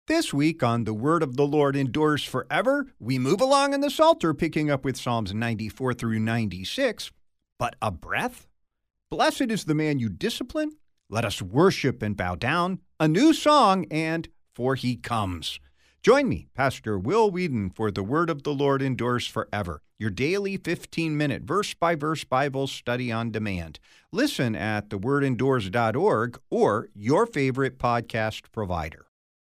This week on The Word of the Lord Endures Forever, we move along in the Psalter, picking up with Psalms 94 through 96. But a breath? Blessed is the man you discipline. Let us worship and bow down. A new song and For He Comes. Join me, Pastor Will Whedon, for The Word of the Lord Endures Forever, your daily 15-minute verse-by-verse Bible study on demand. Listen at thewordendures.org or your favorite podcast provider.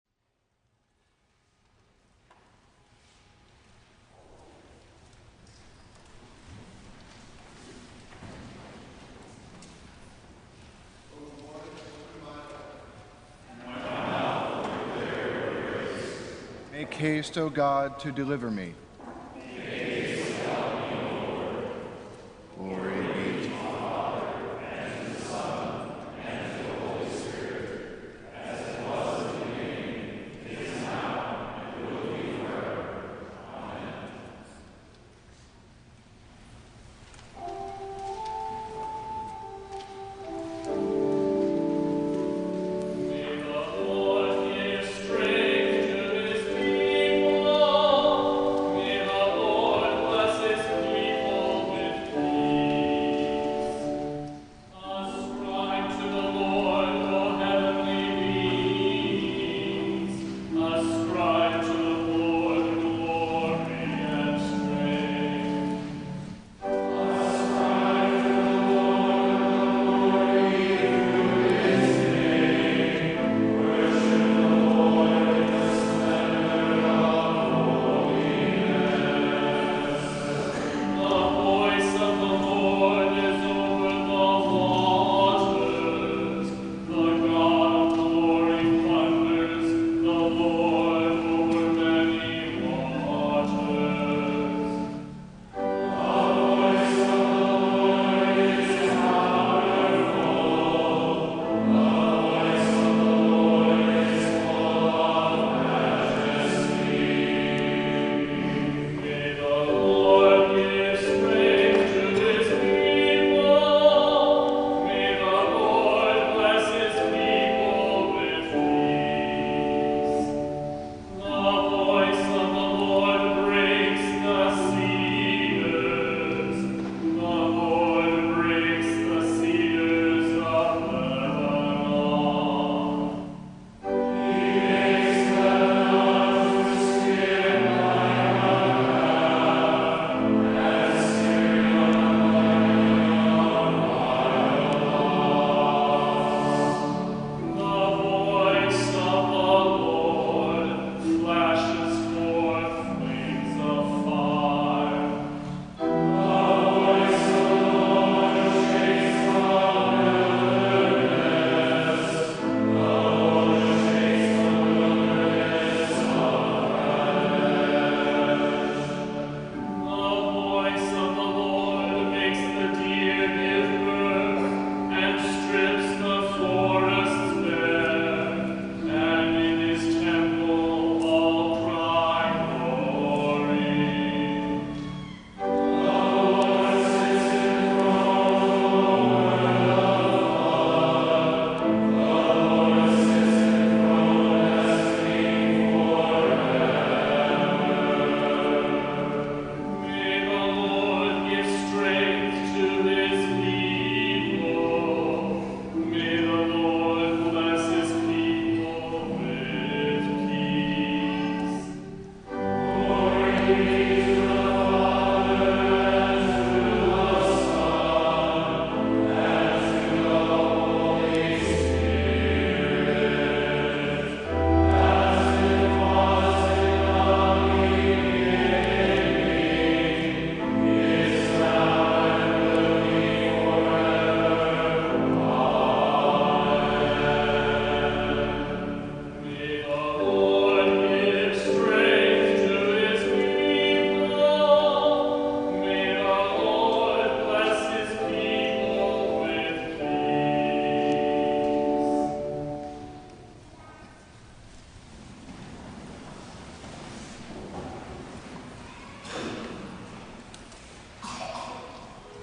Make haste, O God, to deliver me. Glory be to God.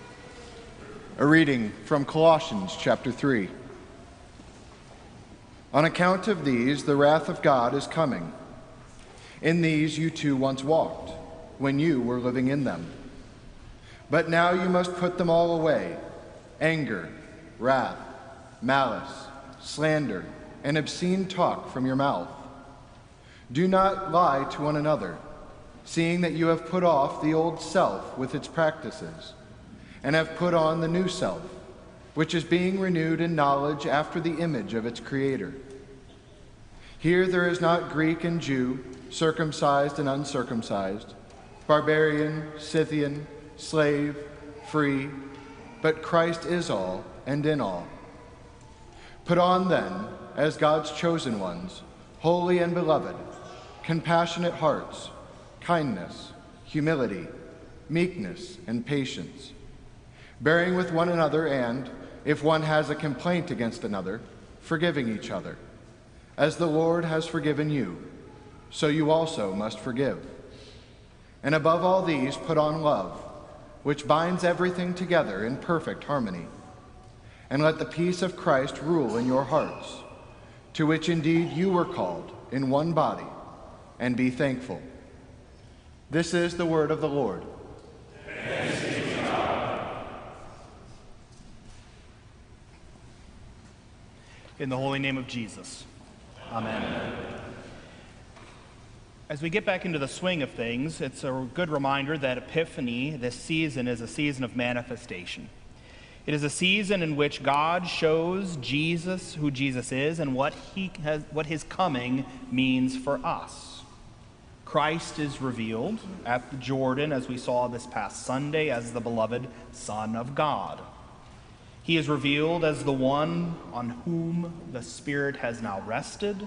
A reading from Colossians chapter 3. On account of these, the wrath of God is coming. In these you too once walked, when you were living in them. But now you must put them all away: anger, wrath, malice, slander, and obscene talk from your mouth. Do not lie to one another, seeing that you have put off the old self with its practices, and have put on the new self, which is being renewed in knowledge after the image of its Creator. Here there is not Greek and Jew, circumcised and uncircumcised, barbarian, Scythian, slave, free, but Christ is all and in all. Put on then, as God's chosen ones, holy and beloved, compassionate hearts, kindness, humility, meekness, and patience, bearing with one another, and, if one has a complaint against another, forgiving each other. As the Lord has forgiven you, so you also must forgive. And above all these, put on love, which binds everything together in perfect harmony. And let the peace of Christ rule in your hearts, to which indeed you were called in one body, and be thankful. This is the word of the Lord. Thanks be to God. In the holy name of Jesus. Amen. As we get back into the swing of things, it's a good reminder that Epiphany, this season, is a season of manifestation. It is a season in which God shows Jesus who Jesus is and what his coming means for us. Christ is revealed at the Jordan, as we saw this past Sunday, as the beloved Son of God. He is revealed as the one on whom the Spirit has now rested.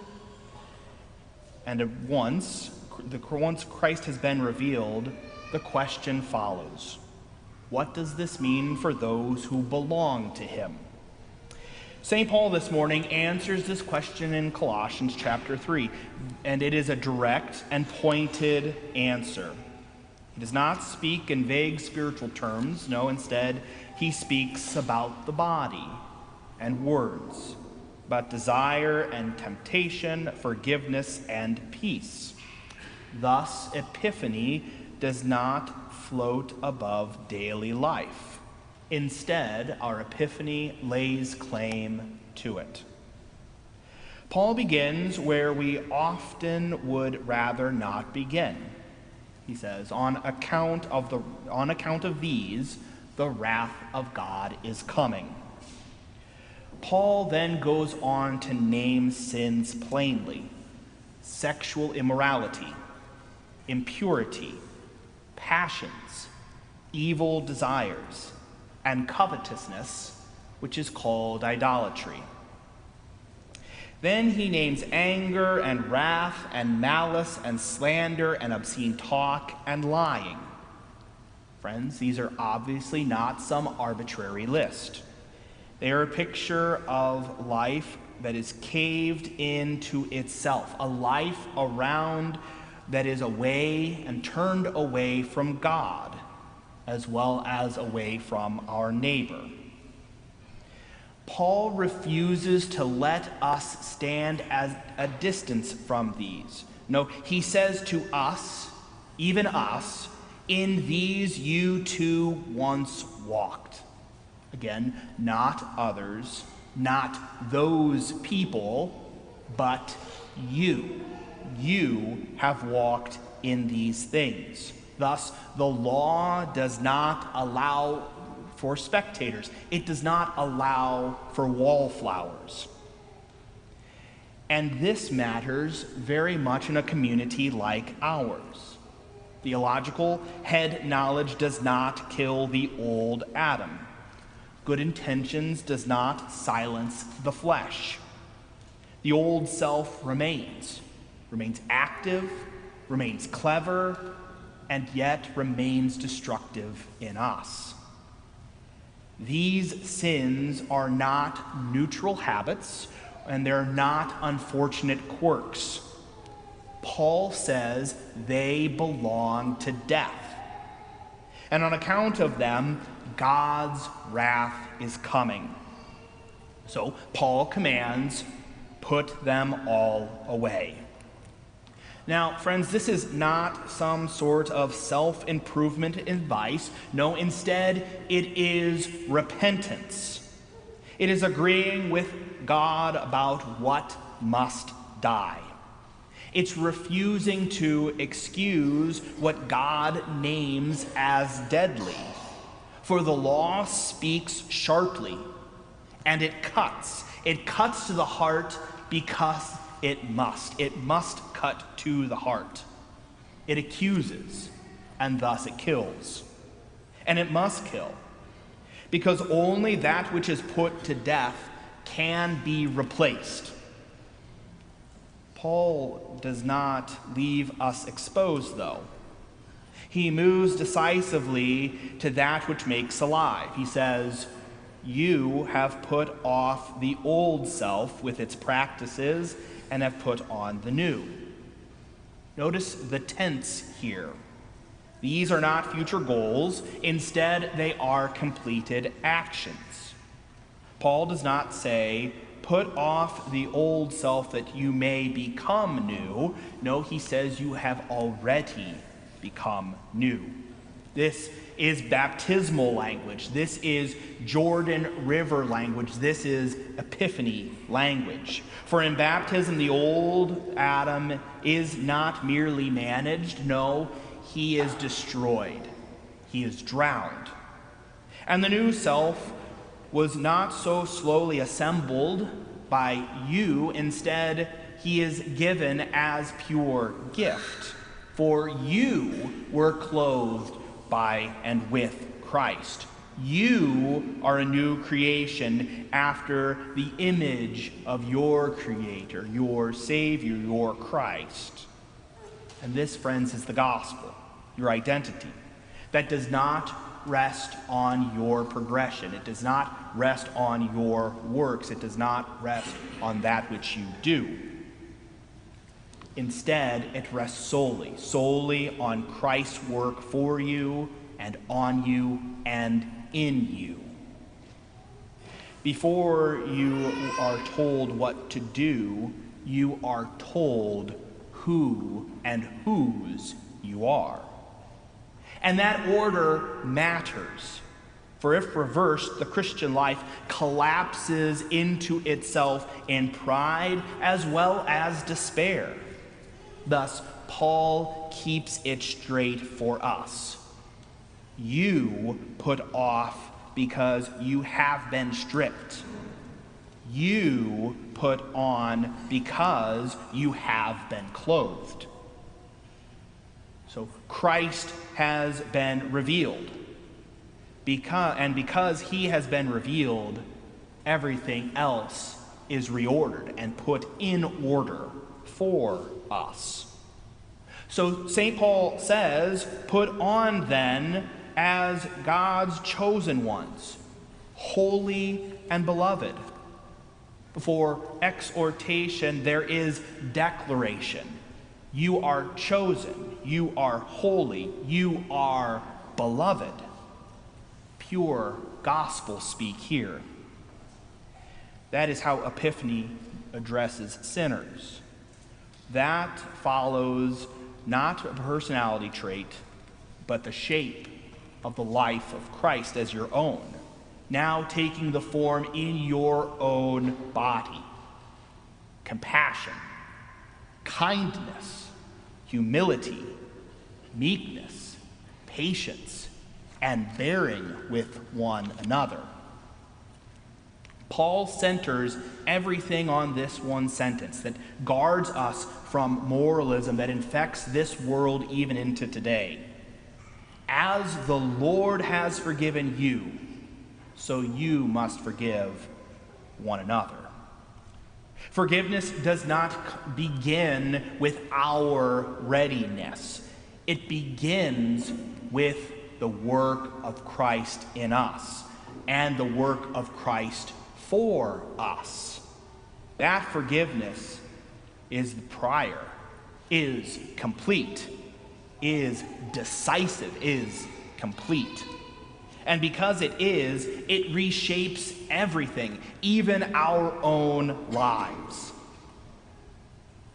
And once Christ has been revealed, the question follows: what does this mean for those who belong to him? St. Paul this morning answers this question in Colossians chapter 3, and it is a direct and pointed answer. He does not speak in vague spiritual terms. No, instead, he speaks about the body and words, about desire and temptation, forgiveness and peace. Thus, Epiphany does not float above daily life. Instead, our Epiphany lays claim to it. Paul begins where we often would rather not begin. He says, on account of these, the wrath of God is coming. Paul then goes on to name sins plainly: sexual immorality, impurity, passions, evil desires, and covetousness, which is called idolatry. Then he names anger and wrath and malice and slander and obscene talk and lying. Friends, these are obviously not some arbitrary list. They are a picture of life that is caved into itself, a life around that is away and turned away from God, as well as away from our neighbor. Paul refuses to let us stand at a distance from these. No, he says to us, even us, in these you too once walked. Again, not others, not those people, but you. You have walked in these things. Thus, the law does not allow for spectators. It does not allow for wallflowers. And this matters very much in a community like ours. Theological head knowledge does not kill the old Adam. Good intentions does not silence the flesh. The old self remains active, remains clever, and yet remains destructive in us. These sins are not neutral habits, and they're not unfortunate quirks. Paul says they belong to death. And on account of them, God's wrath is coming. So Paul commands, Put them all away. Now, friends, this is not some sort of self-improvement advice. No, instead, it is repentance. It is agreeing with God about what must die. It's refusing to excuse what God names as deadly. For the law speaks sharply, and it cuts. It cuts to the heart because it must. It must cut to the heart. It accuses, and thus it kills. And it must kill, because only that which is put to death can be replaced. Paul does not leave us exposed, though. He moves decisively to that which makes alive. He says, "You have put off the old self with its practices and have put on the new." Notice the tense here. These are not future goals. Instead, they are completed actions. Paul does not say, "Put off the old self that you may become new." No, he says you have already become new. This is baptismal language. This is Jordan River language. This is Epiphany language. For in baptism, the old Adam is not merely managed. No, he is destroyed. He is drowned. And the new self was not so slowly assembled by you. Instead, he is given as pure gift. For you were clothed by and with Christ. You are a new creation after the image of your Creator, your Savior, your Christ. And this, friends, is the gospel, your identity. That does not rest on your progression. It does not rest on your works. It does not rest on that which you do. Instead, it rests solely on Christ's work for you and on you and in you. Before you are told what to do, you are told who and whose you are. And that order matters. For if reversed, the Christian life collapses into itself in pride as well as despair. Thus, Paul keeps it straight for us. You put off because you have been stripped. You put on because you have been clothed. So Christ has been revealed. Because he has been revealed, everything else is reordered and put in order for us. So St. Paul says, "Put on then as God's chosen ones, holy and beloved." Before exhortation, there is declaration. You are chosen, you are holy, you are beloved. Pure gospel speak here. That is how Epiphany addresses sinners. That follows not a personality trait, but the shape of the life of Christ as your own, now taking the form in your own body. Compassion, kindness, humility, meekness, patience, and bearing with one another. Paul centers everything on this one sentence that guards us from moralism that infects this world even into today. As the Lord has forgiven you, so you must forgive one another. Forgiveness does not begin with our readiness. It begins with the work of Christ in us and the work of Christ for us. That forgiveness is prior, is complete, is decisive, is complete. And because it reshapes everything, even our own lives.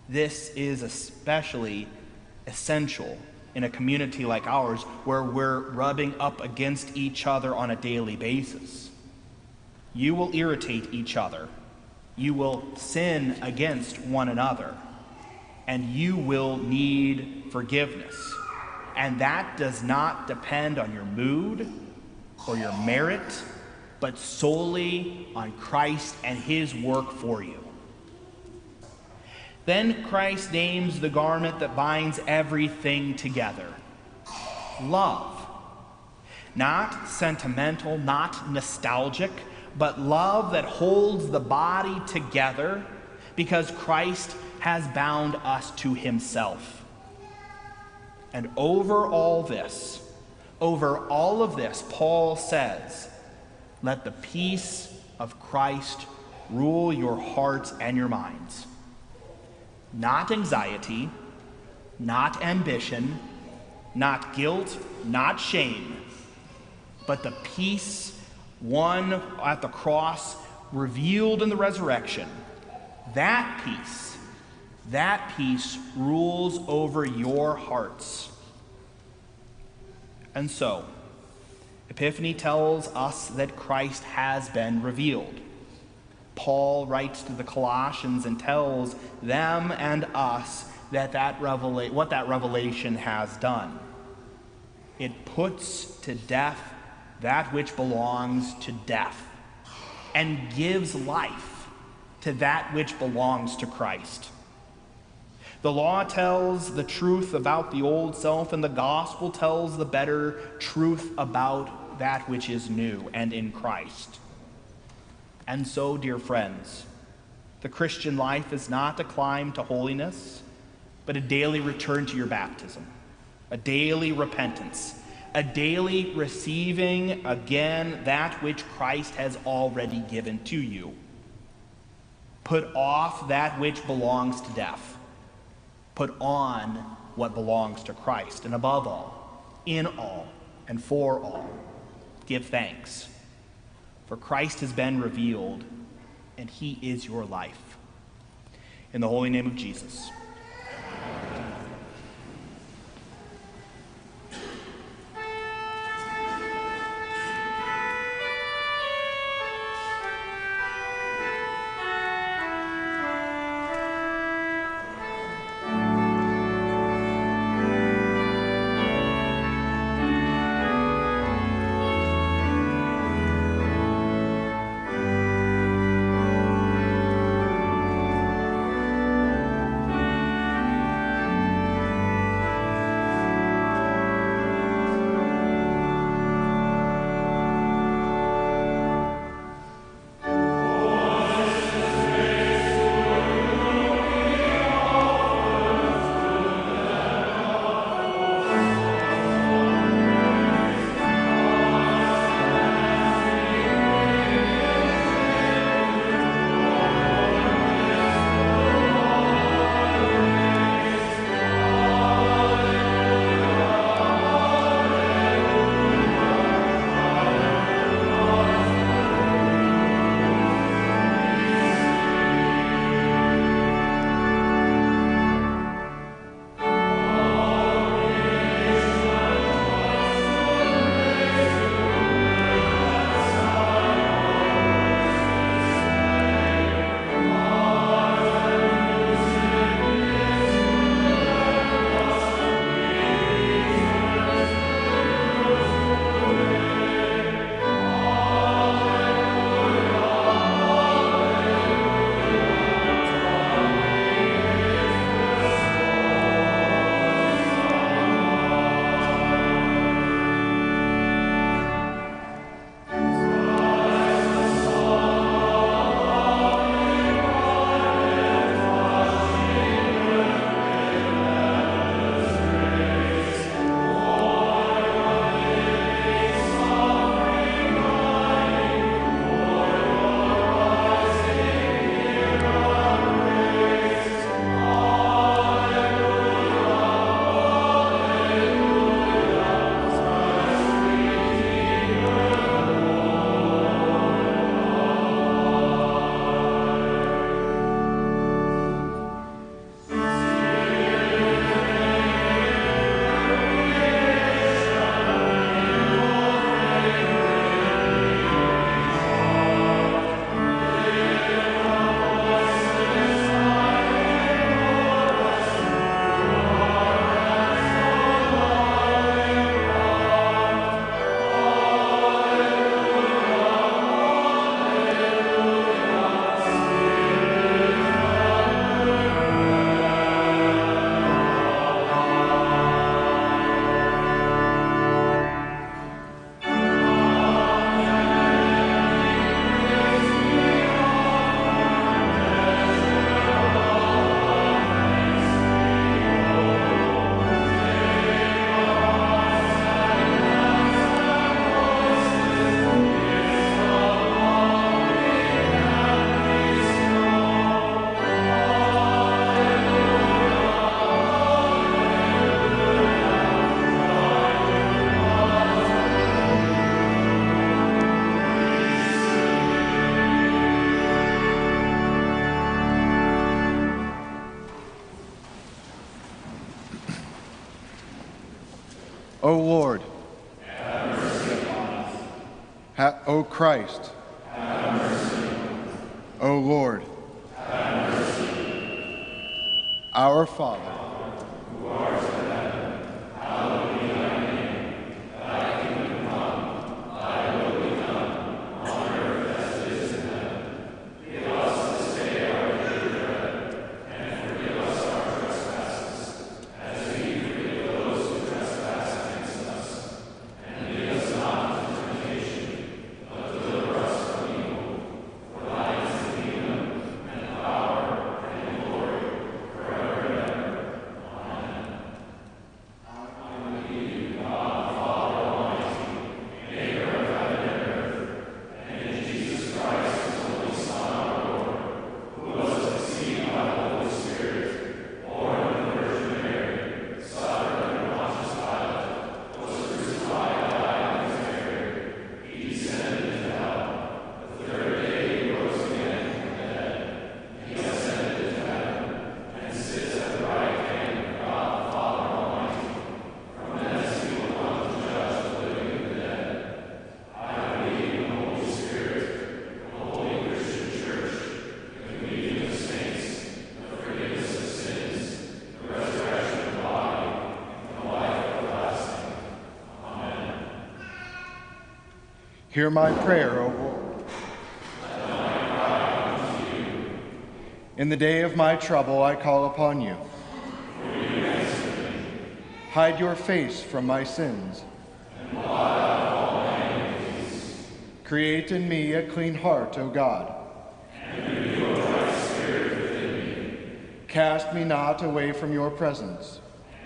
This is especially essential in a community like ours where we're rubbing up against each other on a daily basis. You will irritate each other. You will sin against one another. And you will need forgiveness. And that does not depend on your mood or your merit, but solely on Christ and his work for you. Then Christ names the garment that binds everything together: love. Not sentimental, not nostalgic, but love that holds the body together because Christ has bound us to himself. And over all of this, Paul says, let the peace of Christ rule your hearts and your minds. Not anxiety, not ambition, not guilt, not shame, but the peace won at the cross, revealed in the resurrection. That peace rules over your hearts. And so, Epiphany tells us that Christ has been revealed. Paul writes to the Colossians and tells them and us what that revelation has done. It puts to death that which belongs to death and gives life to that which belongs to Christ. The law tells the truth about the old self, and the gospel tells the better truth about that which is new and in Christ. And so, dear friends, the Christian life is not a climb to holiness, but a daily return to your baptism, a daily repentance, a daily receiving again that which Christ has already given to you. Put off that which belongs to death. Put on what belongs to Christ. And above all, in all, and for all, give thanks. For Christ has been revealed, and he is your life. In the holy name of Jesus. O Lord, O Christ, O Lord, our Father, hear my prayer, O Lord. In the day of my trouble, I call upon you. Hide your face from my sins. Create in me a clean heart, O God. Cast me not away from your presence.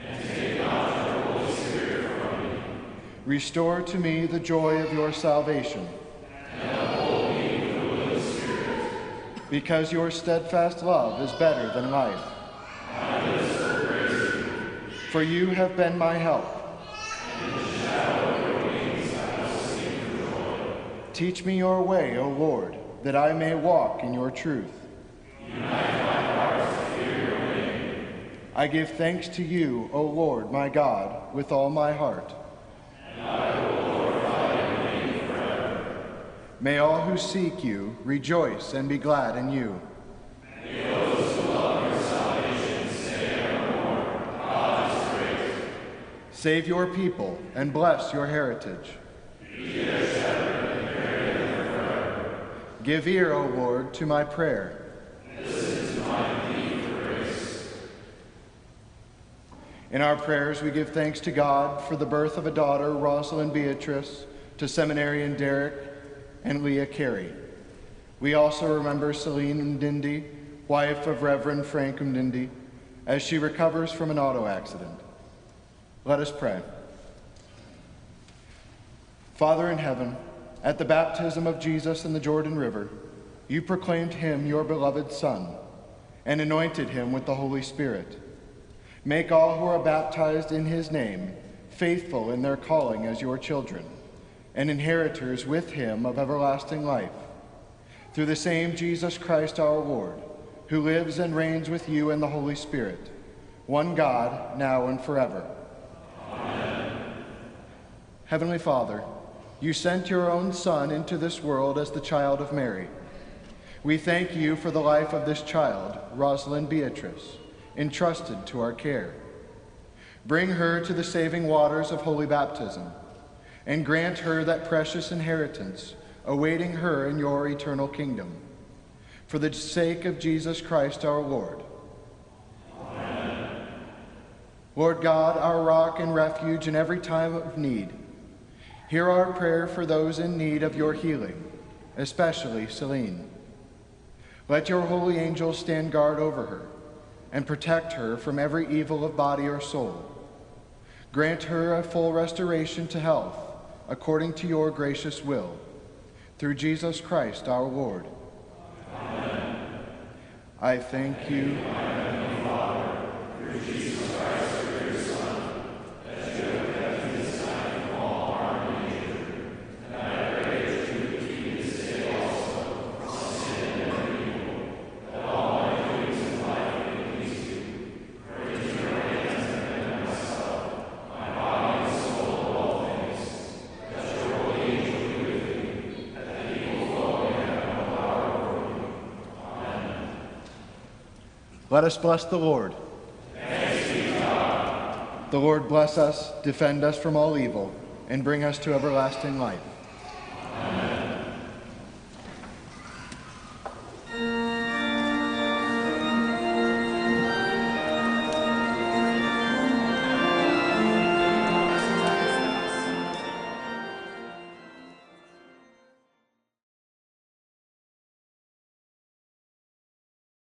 Restore to me the joy of your salvation. Because your steadfast love is better than life. For you have been my help. Teach me your way, O Lord, that I may walk in your truth. I give thanks to you, O Lord, my God, with all my heart. May all who seek you rejoice and be glad in you. May those who love your salvation say evermore, God is great. Save your people and bless your heritage. Be their shepherd and carry them forever. Give ear, O Lord, to my prayer. Listen to my plea for grace. In our prayers, we give thanks to God for the birth of a daughter, Rosalind Beatrice, to seminarian Derek and Leah Carey. We also remember Celine Ndindi, wife of Reverend Frank Ndindi, as she recovers from an auto accident. Let us pray. Father in heaven, at the baptism of Jesus in the Jordan River, you proclaimed him your beloved Son and anointed him with the Holy Spirit. Make all who are baptized in his name faithful in their calling as your children, and inheritors with him of everlasting life. Through the same Jesus Christ our Lord, who lives and reigns with you in the Holy Spirit, one God, now and forever. Amen. Heavenly Father, you sent your own Son into this world as the child of Mary. We thank you for the life of this child, Rosalind Beatrice, entrusted to our care. Bring her to the saving waters of holy baptism, and grant her that precious inheritance awaiting her in your eternal kingdom. For the sake of Jesus Christ our Lord. Amen. Lord God, our rock and refuge in every time of need, hear our prayer for those in need of your healing, especially Celine. Let your holy angels stand guard over her and protect her from every evil of body or soul. Grant her a full restoration to health, according to your gracious will, through Jesus Christ our Lord. Amen. I thank you, my heavenly Father, through Jesus Christ, your Son, that you have kept me this night from all harm and danger, and I pray that you would keep me this day also from sin and every evil, that all my doings in life may please you. For into your hands I commend myself, my body and soul, Let us bless the Lord. Thanks be to God. The Lord bless us, defend us from all evil, and bring us to everlasting life.